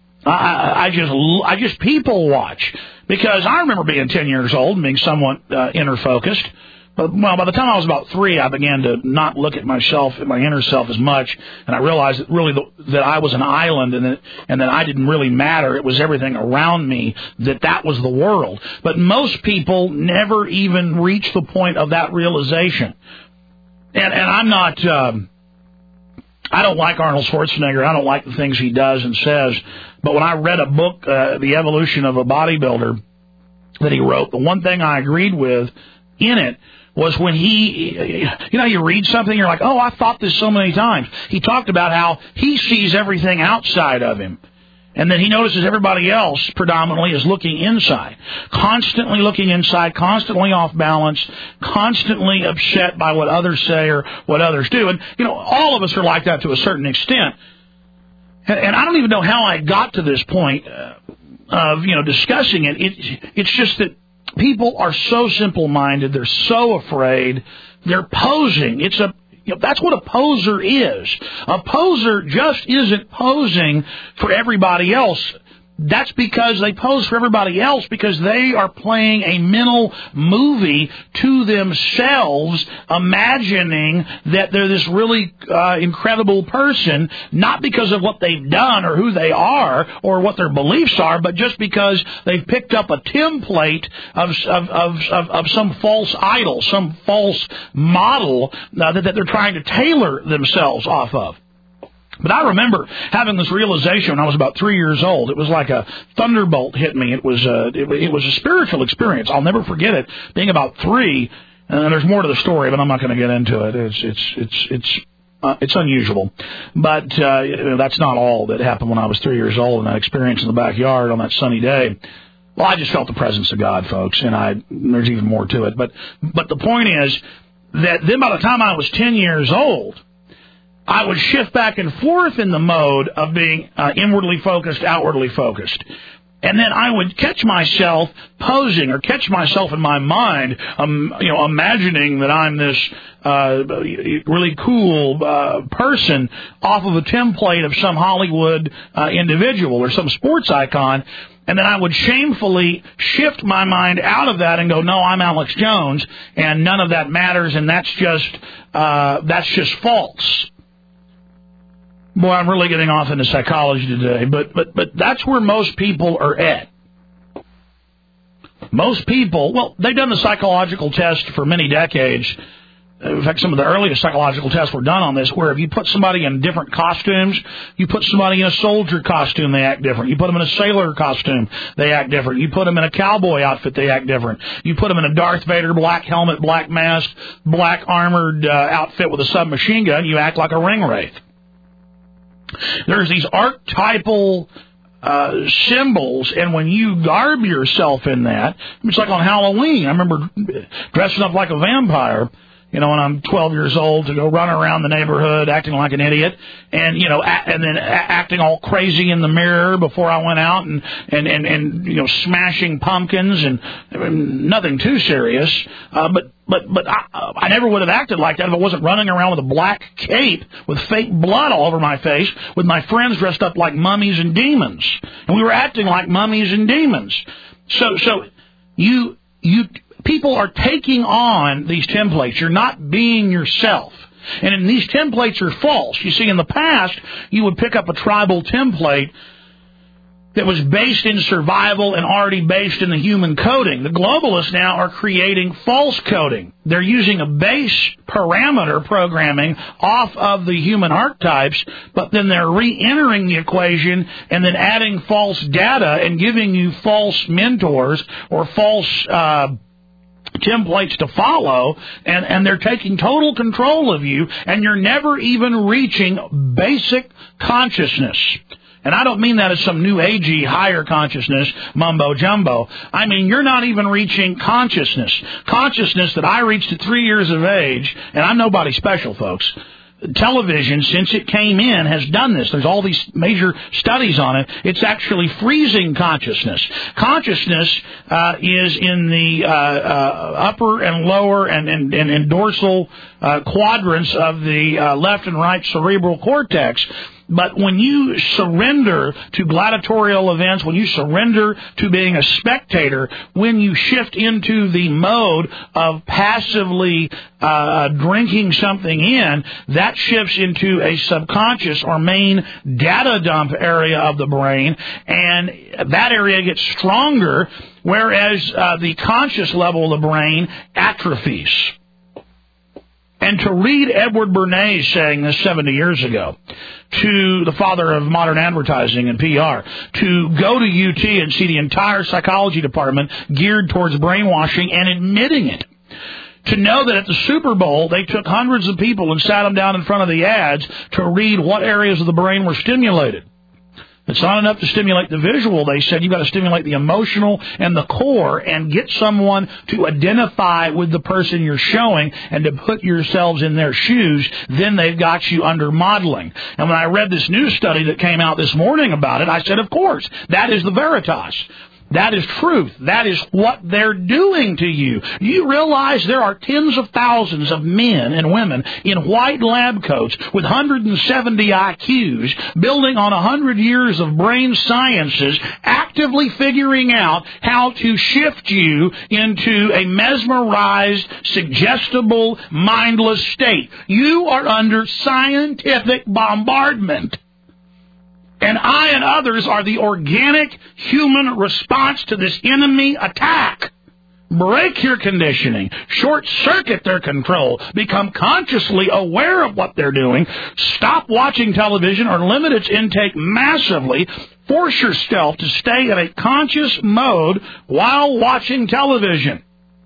[SPEAKER 2] I just people watch, because I remember being 10 years old and being somewhat inner focused. But, by the time I was about 3, I began to not look at myself, at my inner self as much, and I realized that really that I was an island, and that I didn't really matter. It was everything around me, that was the world. But most people never even reach the point of that realization. And I'm not, I don't like Arnold Schwarzenegger. I don't like the things he does and says. But when I read a book, The Evolution of a Bodybuilder, that he wrote, the one thing I agreed with in it was when he, you read something, you're like, oh, I thought this so many times. He talked about how he sees everything outside of him. And then he notices everybody else predominantly is looking inside, constantly looking inside, constantly off balance, constantly upset by what others say or what others do. And, all of us are like that to a certain extent. And I don't even know how I got to this point of, discussing it. It's just that people are so simple-minded. They're so afraid. They're posing. That's what a poser is. A poser just isn't posing for everybody else. That's because they pose for everybody else because they are playing a mental movie to themselves, imagining that they're this really incredible person, not because of what they've done or who they are or what their beliefs are, but just because they've picked up a template of some false idol, some false model that they're trying to tailor themselves off of. But I remember having this realization when I was about 3 years old. It was like a thunderbolt hit me. It was a spiritual experience. I'll never forget it. Being about 3, and there's more to the story, but I'm not going to get into it. It's unusual. But that's not all that happened when I was 3 years old and that experience in the backyard on that sunny day. Well, I just felt the presence of God, folks, and there's even more to it. But the point is that then by the time I was 10 years old, I would shift back and forth in the mode of being inwardly focused, outwardly focused. And then I would catch myself posing or catch myself in my mind, imagining that I'm this really cool person off of a template of some Hollywood individual or some sports icon. And then I would shamefully shift my mind out of that and go, no, I'm Alex Jones, and none of that matters, and that's just false. Boy, I'm really getting off into psychology today, but that's where most people are at. Most people, they've done the psychological test for many decades. In fact, some of the earliest psychological tests were done on this, where if you put somebody in different costumes, you put somebody in a soldier costume, they act different. You put them in a sailor costume, they act different. You put them in a cowboy outfit, they act different. You put them in a Darth Vader black helmet, black mask, black armored outfit with a submachine gun, you act like a ring wraith. There's these archetypal symbols, and when you garb yourself in that, it's like on Halloween. I remember dressing up like a vampire, when I'm 12 years old, to go run around the neighborhood acting like an idiot, and and then acting all crazy in the mirror before I went out, and smashing pumpkins, and nothing too serious, but I never would have acted like that if I wasn't running around with a black cape with fake blood all over my face with my friends dressed up like mummies and demons. And we were acting like mummies and demons. So people are taking on these templates. You're not being yourself. And these templates are false. You see, in the past, you would pick up a tribal template that was based in survival and already based in the human coding. The globalists now are creating false coding. They're using a base parameter programming off of the human archetypes, but then they're re-entering the equation and then adding false data and giving you false mentors or false templates to follow, and they're taking total control of you, and you're never even reaching basic consciousness. And I don't mean that as some new agey higher consciousness mumbo jumbo. I mean, you're not even reaching consciousness. Consciousness that I reached at 3 years of age, and I'm nobody special, folks. Television, since it came in, has done this. There's all these major studies on it. It's actually freezing consciousness. Consciousness is in the upper and lower and dorsal quadrants of the left and right cerebral cortex. But when you surrender to gladiatorial events, when you surrender to being a spectator, when you shift into the mode of passively drinking something in, that shifts into a subconscious or main data dump area of the brain, and that area gets stronger, whereas the conscious level of the brain atrophies. And to read Edward Bernays saying this 70 years ago, to the father of modern advertising and PR, to go to UT and see the entire psychology department geared towards brainwashing and admitting it. To know that at the Super Bowl, they took hundreds of people and sat them down in front of the ads to read what areas of the brain were stimulated. It's not enough to stimulate the visual. They said you've got to stimulate the emotional and the core and get someone to identify with the person you're showing and to put yourselves in their shoes. Then they've got you under modeling. And when I read this news study that came out this morning about it, I said, of course, that is the Veritas. That is truth. That is what they're doing to you. You realize there are tens of thousands of men and women in white lab coats with 170 IQs building on 100 years of brain sciences, actively figuring out how to shift you into a mesmerized, suggestible, mindless state. You are under scientific bombardment. And I and others are the organic human response to this enemy attack. Break your conditioning. Short-circuit their control. Become consciously aware of what they're doing. Stop watching television or limit its intake massively. Force yourself to stay in a conscious mode while watching television.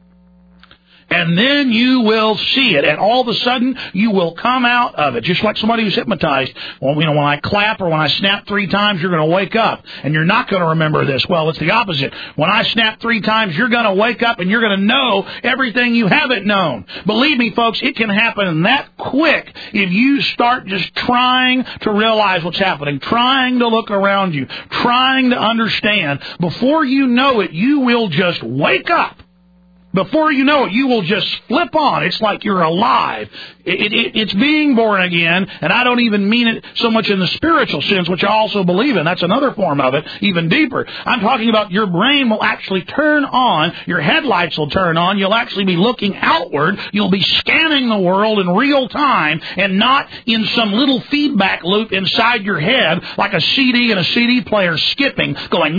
[SPEAKER 2] And then you will see it, and all of a sudden you will come out of it, just like somebody who's hypnotized. Well, when I clap or when I snap 3 times, you're going to wake up, and you're not going to remember this. Well, it's the opposite. When I snap 3 times, you're going to wake up, and you're going to know everything you haven't known. Believe me, folks, it can happen that quick if you start just trying to realize what's happening, trying to look around you, trying to understand. Before you know it, you will just wake up. Before you know it, you will just flip on. It's like you're alive. It's being born again, and I don't even mean it so much in the spiritual sense, which I also believe in. That's another form of it, even deeper. I'm talking about your brain will actually turn on. Your headlights will turn on. You'll actually be looking outward. You'll be scanning the world in real time and not in some little feedback loop inside your head like a CD and a CD player skipping, going,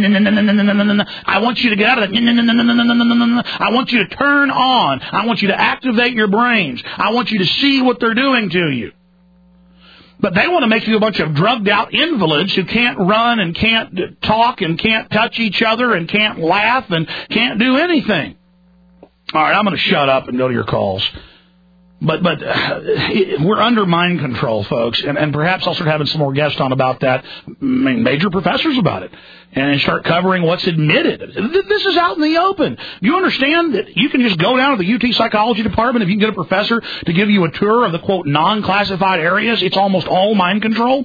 [SPEAKER 2] I want you to get out of that. I want you to turn on. I want you to activate your brains. I want you to see what they're doing to you. But they want to make you a bunch of drugged-out invalids who can't run and can't talk and can't touch each other and can't laugh and can't do anything. All right, I'm going to shut up and go to your calls. But we're under mind control, folks, and perhaps I'll start having some more guests on about that, major professors about it, and start covering what's admitted. This is out in the open. You understand that you can just go down to the UT Psychology Department if you can get a professor to give you a tour of the, quote, non-classified areas. It's almost all mind control.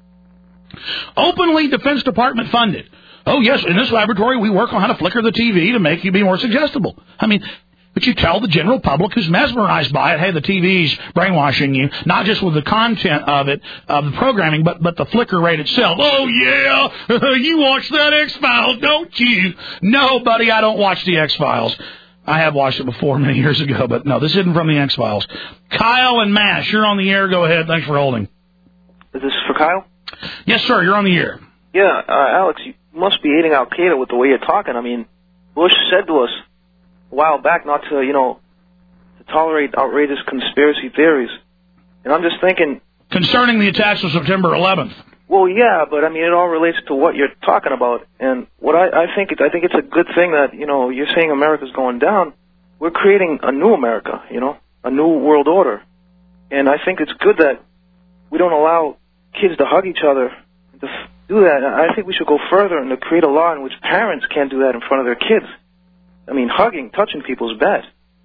[SPEAKER 2] Openly Defense Department funded. Oh, yes, in this laboratory we work on how to flicker the TV to make you be more suggestible. I mean, but you tell the general public who's mesmerized by it, hey, the TV's brainwashing you, not just with the content of it, of the programming, but the flicker rate itself. Oh, yeah, you watch that X-Files, don't you? No, buddy, I don't watch the X-Files. I have watched it before many years ago, but no, this isn't from the X-Files. Kyle and Mash, you're on the air. Go ahead. Thanks for holding.
[SPEAKER 17] Is this for Kyle?
[SPEAKER 2] Yes, sir, you're on the air.
[SPEAKER 17] Yeah, Alex, you must be aiding Al-Qaeda with the way you're talking. I mean, Bush said to us a while back not to, to tolerate outrageous conspiracy theories. And I'm just thinking...
[SPEAKER 2] Concerning the attacks of September 11th.
[SPEAKER 17] Well, yeah, but, I mean, it all relates to what you're talking about. And what I think it's a good thing that, you're saying America's going down. We're creating a new America, a new world order. And I think it's good that we don't allow kids to hug each other and to do that. I think we should go further and to create a law in which parents can't do that in front of their kids. I mean, hugging, touching people is bad.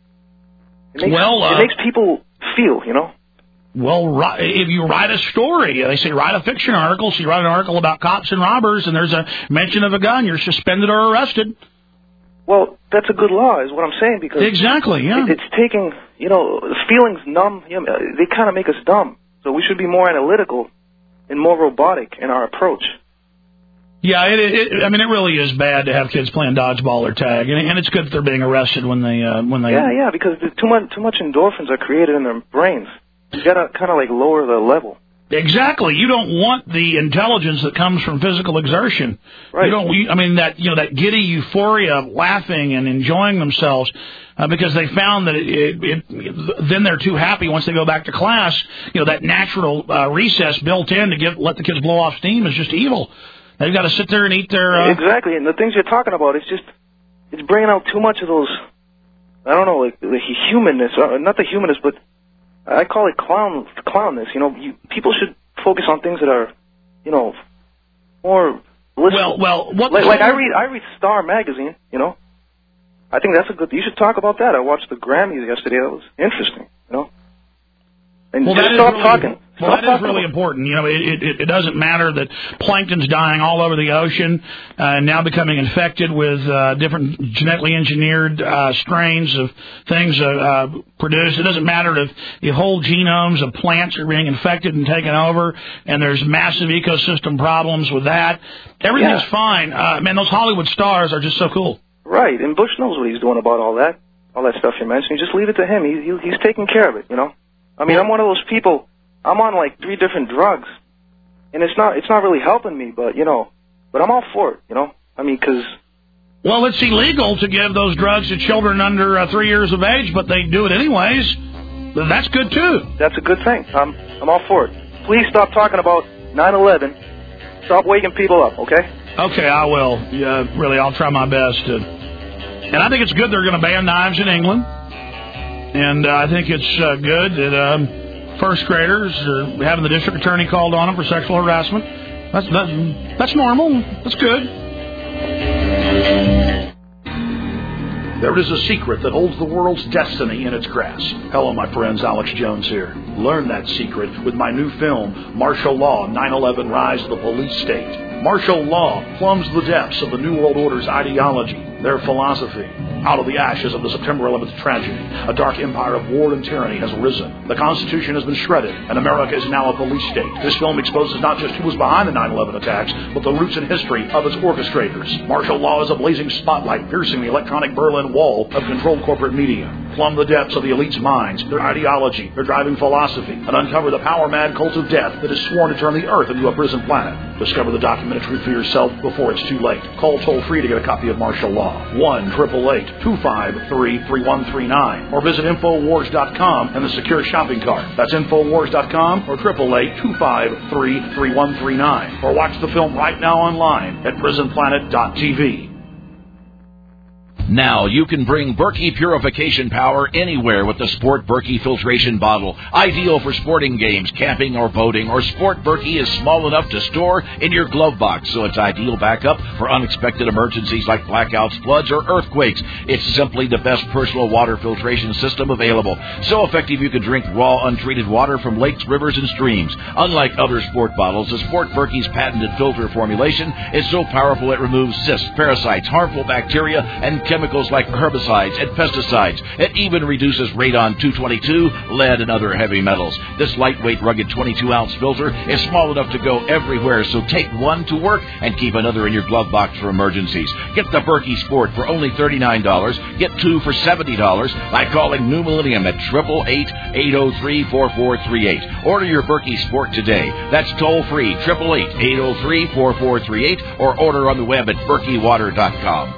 [SPEAKER 17] It makes people feel, you know.
[SPEAKER 2] Well, if you write a story, they say write a fiction article. So you write an article about cops and robbers, and there's a mention of a gun, you're suspended or arrested.
[SPEAKER 17] Well, that's a good law, is what I'm saying, because
[SPEAKER 2] exactly, yeah,
[SPEAKER 17] it's taking, you know, the feelings numb. You know, they kind of make us dumb. So we should be more analytical and more robotic in our approach.
[SPEAKER 2] Yeah, I mean, it really is bad to have kids playing dodgeball or tag, and it's good that they're being arrested when they.
[SPEAKER 17] Yeah, because too much endorphins are created in their brains. You gotta kind of like lower the level.
[SPEAKER 2] Exactly. You don't want the intelligence that comes from physical exertion.
[SPEAKER 17] Right.
[SPEAKER 2] That giddy euphoria of laughing and enjoying themselves, because they found that then they're too happy once they go back to class. You know, that natural recess built in to let the kids blow off steam is just evil. They've got to sit there and eat their...
[SPEAKER 17] Exactly, and the things you're talking about, it's bringing out too much of those, I don't know, like the humanness, not the humanness, but I call it clownness. You know, people should focus on things that are, you know, more blissful. I read Star magazine, you know. I think that's you should talk about that. I watched the Grammys yesterday. That was interesting, you know. And just stop talking.
[SPEAKER 2] Well, that is really important. You know, it doesn't matter that plankton's dying all over the ocean, now becoming infected with different genetically engineered strains of things produced. It doesn't matter if the whole genomes of plants are being infected and taken over, and there's massive ecosystem problems with that. Everything's fine. Man, those Hollywood stars are just so cool.
[SPEAKER 17] Right, and Bush knows what he's doing about all that stuff you mentioned. You just leave it to him. He's taking care of it, you know. I mean, I'm one of those people. I'm on like 3 different drugs, and it's not really helping me. But I'm all for it. You know, I mean, because
[SPEAKER 2] it's illegal to give those drugs to children under 3 years of age, but they do it anyways. That's good too.
[SPEAKER 17] That's a good thing. I'm all for it. Please stop talking about 9/11. Stop waking people up, okay?
[SPEAKER 2] Okay, I will. Yeah, really, I'll try my best to. And I think it's good they're going to ban knives in England. And I think it's good that first graders are having the district attorney called on them for sexual harassment. That's normal. That's good. There is a secret that holds the world's destiny in its grasp. Hello, my friends. Alex Jones here. Learn that secret with my new film, Martial Law, 9/11 Rise of the Police State. Martial law plumbs the depths of the New World Order's ideology, their philosophy. Out of the ashes of the September 11th tragedy, a dark empire of war and tyranny has arisen. The Constitution has been shredded, and America is now a police state. This film exposes not just who was behind the 9/11 attacks, but the roots and history of its orchestrators. Martial law is a blazing spotlight piercing the electronic Berlin Wall of controlled corporate media. Plumb the depths of the elite's minds, their ideology, their driving philosophy, and uncover the power-mad cult of death that is sworn to turn the Earth into a prison planet. Discover the documented truth for yourself before it's too late. Call toll-free to get a copy of Martial Law. 1-888-253-3139. Or visit Infowars.com and the secure shopping cart. That's Infowars.com or 888-253-3139. Or watch the film right now online at PrisonPlanet.tv.
[SPEAKER 18] Now you can bring Berkey purification power anywhere with the Sport Berkey filtration bottle. Ideal for sporting games, camping, or boating. Or Sport Berkey is small enough to store in your glove box, so it's ideal backup for unexpected emergencies like blackouts, floods, or earthquakes. It's simply the best personal water filtration system available. So effective you can drink raw, untreated water from lakes, rivers, and streams. Unlike other sport bottles, the Sport Berkey's patented filter formulation is so powerful it removes cysts, parasites, harmful bacteria, and chemicals like herbicides and pesticides. It even reduces radon-222, lead, and other heavy metals. This lightweight, rugged 22-ounce filter is small enough to go everywhere, so take one to work and keep another in your glove box for emergencies. Get the Berkey Sport for only $39. Get 2 for $70 by calling New Millennium at 888-803-4438. Order your Berkey Sport today. That's toll-free, 888-803-4438, or order on the web at berkeywater.com.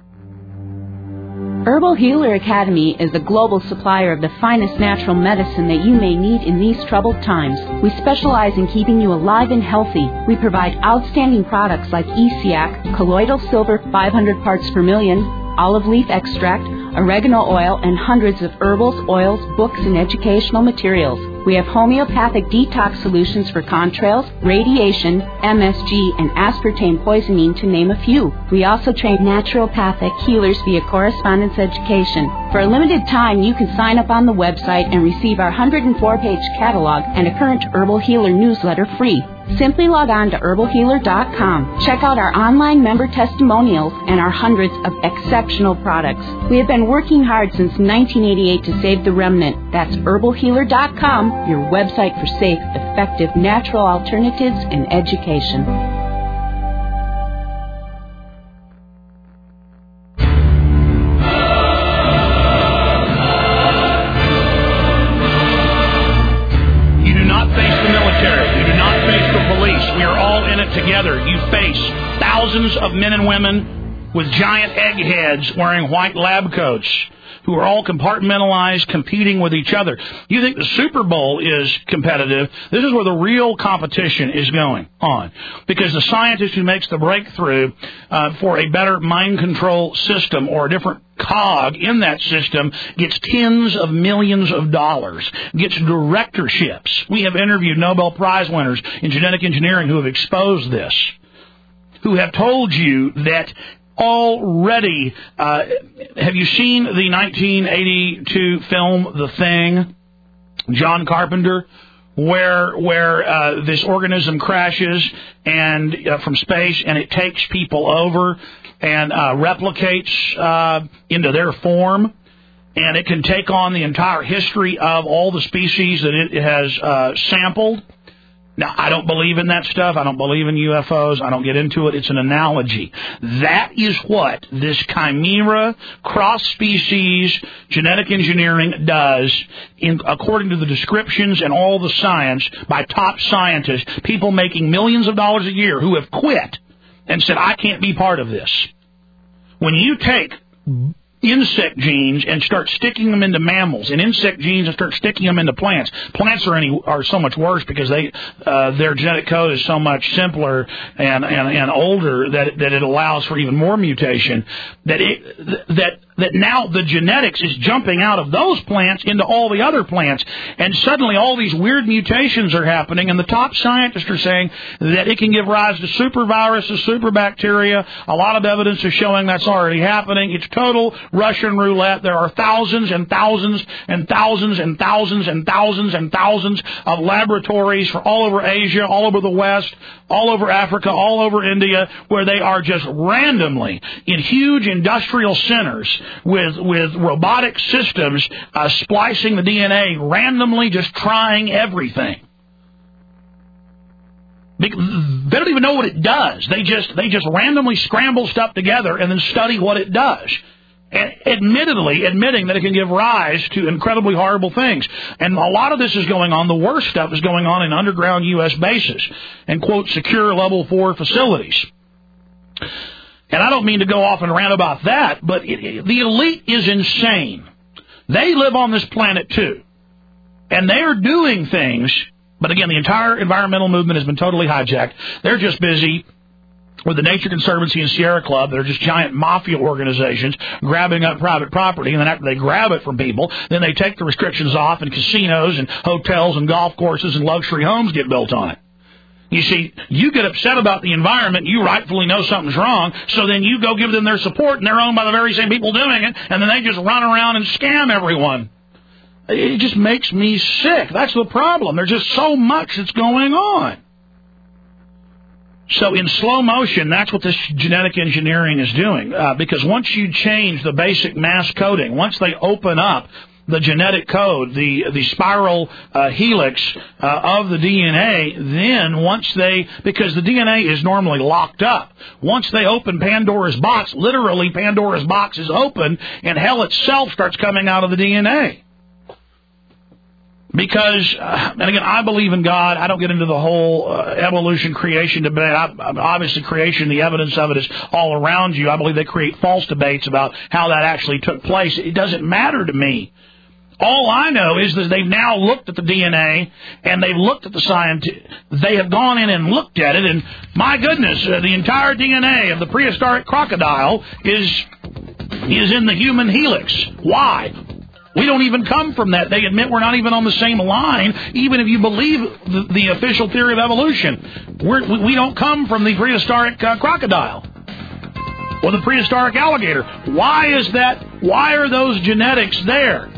[SPEAKER 19] Herbal Healer Academy is a global supplier of the finest natural medicine that you may need in these troubled times. We specialize in keeping you alive and healthy. We provide outstanding products like ESIAC, colloidal silver 500 parts per million, olive leaf extract, oregano oil, and hundreds of herbals, oils, books, and educational materials. We have homeopathic detox solutions for contrails, radiation, MSG, and aspartame poisoning, to name a few. We also train naturopathic healers via correspondence education. For a limited time, you can sign up on the website and receive our 104-page catalog and a current Herbal Healer newsletter free. Simply log on to herbalhealer.com. Check out our online member testimonials and our hundreds of exceptional products. We have been working hard since 1988 to save the remnant. That's herbalhealer.com, your website for safe, effective, natural alternatives and education.
[SPEAKER 2] Together, you face thousands of men and women with giant egg heads wearing white lab coats who are all compartmentalized, competing with each other. You think the Super Bowl is competitive? This is where the real competition is going on, because the scientist who makes the breakthrough for a better mind control system or a different cog in that system gets tens of millions of dollars, gets directorships. We have interviewed Nobel Prize winners in genetic engineering who have exposed this, who have told you that already. Have you seen the 1982 film The Thing, John Carpenter, where this organism crashes and from space, and it takes people over and replicates into their form, and it can take on the entire history of all the species that it has sampled? Now, I don't believe in that stuff. I don't believe in UFOs. I don't get into it. It's an analogy. That is what this chimera, cross-species genetic engineering does, according to the descriptions and all the science by top scientists, people making millions of dollars a year who have quit and said, I can't be part of this. When you take insect genes and start sticking them into mammals, and insect genes and start sticking them into plants. Plants are so much worse because their genetic code is so much simpler and older that it allows for even more mutation. That now the genetics is jumping out of those plants into all the other plants, and suddenly all these weird mutations are happening, and the top scientists are saying that it can give rise to superviruses, superbacteria. A lot of evidence is showing that's already happening. It's total Russian roulette. There are thousands and thousands and thousands and thousands and thousands and thousands of laboratories for all over Asia, all over the West, all over Africa, all over India, where they are just randomly in huge industrial centers with robotic systems splicing the DNA, randomly just trying everything. They don't even know what it does. They just randomly scramble stuff together and then study what it does. Admitting that it can give rise to incredibly horrible things. And a lot of this is going on, the worst stuff is going on in underground U.S. bases and, quote, secure level 4 facilities. And I don't mean to go off and rant about that, but the elite is insane. They live on this planet, too. And they are doing things, but again, the entire environmental movement has been totally hijacked. They're just busy with the Nature Conservancy and Sierra Club. They're just giant mafia organizations grabbing up private property, and then after they grab it from people, then they take the restrictions off, and casinos and hotels and golf courses and luxury homes get built on it. You see, you get upset about the environment, you rightfully know something's wrong, so then you go give them their support, and they're owned by the very same people doing it, and then they just run around and scam everyone. It just makes me sick. That's the problem. There's just so much that's going on. So in slow motion, that's what this genetic engineering is doing, because once you change the basic mass coding, once they open up the genetic code, the spiral helix of the DNA, then because the DNA is normally locked up, once they open Pandora's box, literally Pandora's box is open, and hell itself starts coming out of the DNA. Because, and again, I believe in God. I don't get into the whole evolution, creation debate. Obviously, creation, the evidence of it is all around you. I believe they create false debates about how that actually took place. It doesn't matter to me. All I know is that they've now looked at the DNA, and they've looked at the science. They have gone in and looked at it, and my goodness, the entire DNA of the prehistoric crocodile is in the human helix. Why? We don't even come from that. They admit we're not even on the same line, even if you believe the official theory of evolution. We don't come from the prehistoric crocodile or the prehistoric alligator. Why is that? Why are those genetics there?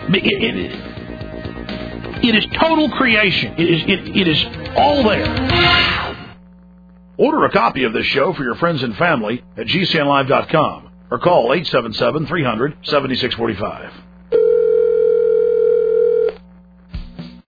[SPEAKER 2] It is total creation. It is all there. Order a copy of this show for your friends and family at GCNlive.com or call 877-300-7645.